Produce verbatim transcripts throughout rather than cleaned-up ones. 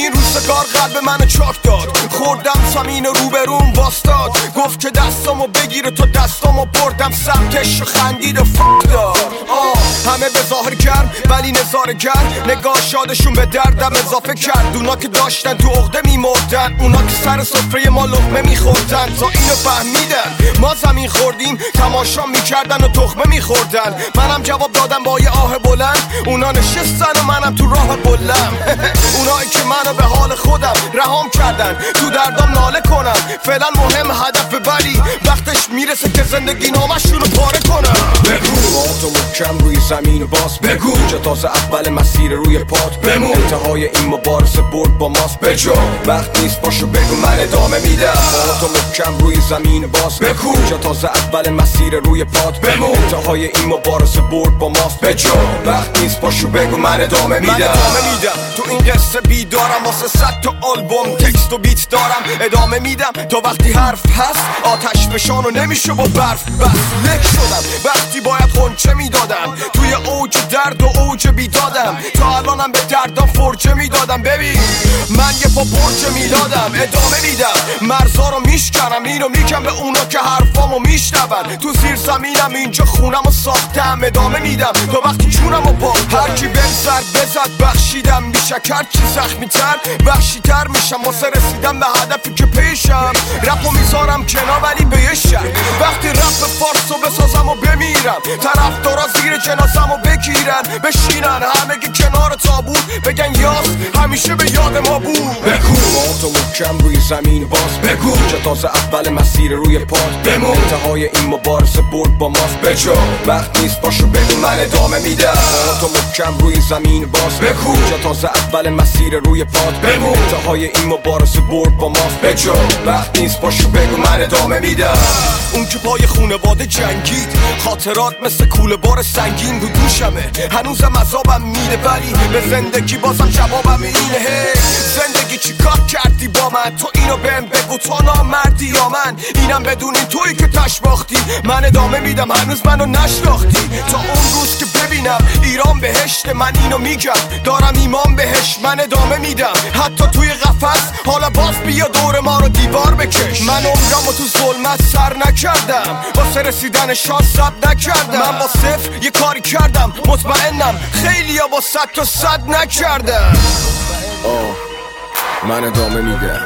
این روزگار قلب منو چاک داد. خوردم زمین روبروم واستاد، گفت که دستامو بگیره تو دستامو بردم سمتش و خندید و فک داد. آه همه به ظاهر گرم ولی نظاره گرم، نگاه شادشون به دردم اضافه کرد. اونا که داشتن تو عقده میمردن، اونا که سر سفره ما لقمه میخوردن. تا اینو فهمیدن ما زمین خوردیم، تماشا میکردن و تخمه میخوردن. منم جواب دادم با یه آه بلند، اونا نشستن و منم تو راه بلم. اونایی که منو به حال خودم رهام کردن، تو دردام ناله کنم. فعلا مهم هدف ولی وقتش میرسه که زندگی نامشون رو پاره کنم. بگو با تو محکم روی زمین باز بگو، اینجا تازه اول مسیر روی پات بمون. انتهای این مبارزه برد با ماست بجو، وقت نیست باشو بگو من ادامه میدم. با تو محکم روی زمین باز بگو، اینجا تازه اول مسیر روی پات بمون. انتهای این مبارزه برد با ماست بجو، وقت نیست باشو بگو من ادامه میدم. من ادامه میدم تو این قصه بیدارم، واسه صد تا آلبوم تکست و بیت دارم. ادامه میدم تا وقتی حرف هست، آتش فشان و نمیشه با برف بس. لک شدم وقتی باید خونچه میدادم، توی اوج درد و اوج بیدادم. تا الانم به دردم فرجه میدادم. ببین من یه پا برج میلادم، ادامه میدم مرزا رو میشکنم. اینو میگم به اونا که حرفامو میشنون. تو زیر زمینم اینجا خونم و ساختم. ادامه میدم تا وقتی جونم و با هرکی بهم سر بزد بخشیدم. میشک هرچی زخمی تر وحشی تر میشم، واسه رسیدم به هدفی که پیشم. رپو میذارم کنار ولی به یه شک، وقتی رپ فارسو بسازم و بمیرم، طرفدارا زیر جنازمو بگیرن بشینن همه که کنار تابوت بگن یاس همیشه به یاد ما بود. بگو با تو محکم روی زمین باز بگو، اینجا تازه اول مسیر روی پات بمون. انتهای این مبارزه برد با ماست بجو، وقت نیست باشو بگو من ادامه میدم. با تو محکم روی زمین باز بگو، اینجا تازه اول مسیر روی پات بمون. انتهای این مبارزه برد با ماست بجو، وقت نیست باشو بگو من ادامه میدم. اون که پای خونواده جنگید، خاطرات مثل کوله بار سنگین رو دوشمه. هنوزم عذابم میده ولی به زندگی بازم جوابم اینه. هی زندگی چی کار کردی با من؟ تو اینو بهم بگو تو نامردی یا من؟ اینم بدون این تویی که تش باختی. من ادامه میدم هنوز منو نشناختی. تا اون روز که ببینم ایران بهشت، من اینو میگم دارم ایمان بهش. من ادامه میدم حتی توی قفس، حالا باز بیا دور ما رو دیوار بکش. من عمرمو تو ظلمت سر نکردم، واسه رسیدن شان صبر نکردم. من با صفر یه کاری کردم، مطمئنم خیلی ها با صد تا صد نکردم. آه من ادامه میدم،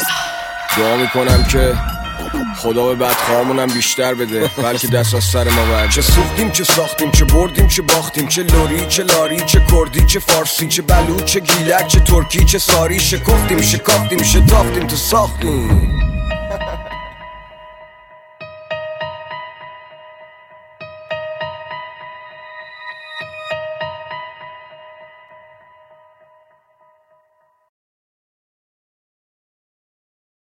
دعا میکنم که خدا به بدخواهامونم بیشتر بده، بلکه دست از سر ما برد. چه سوختیم چه ساختیم، چه بردیم چه باختیم، چه لوری چه لاری، چه کردی چه فارسی، چه بلوچ چه گیلک، چه ترکی چه ساری. شکفتیم شکافتیم شتافتیم تو ساختیم.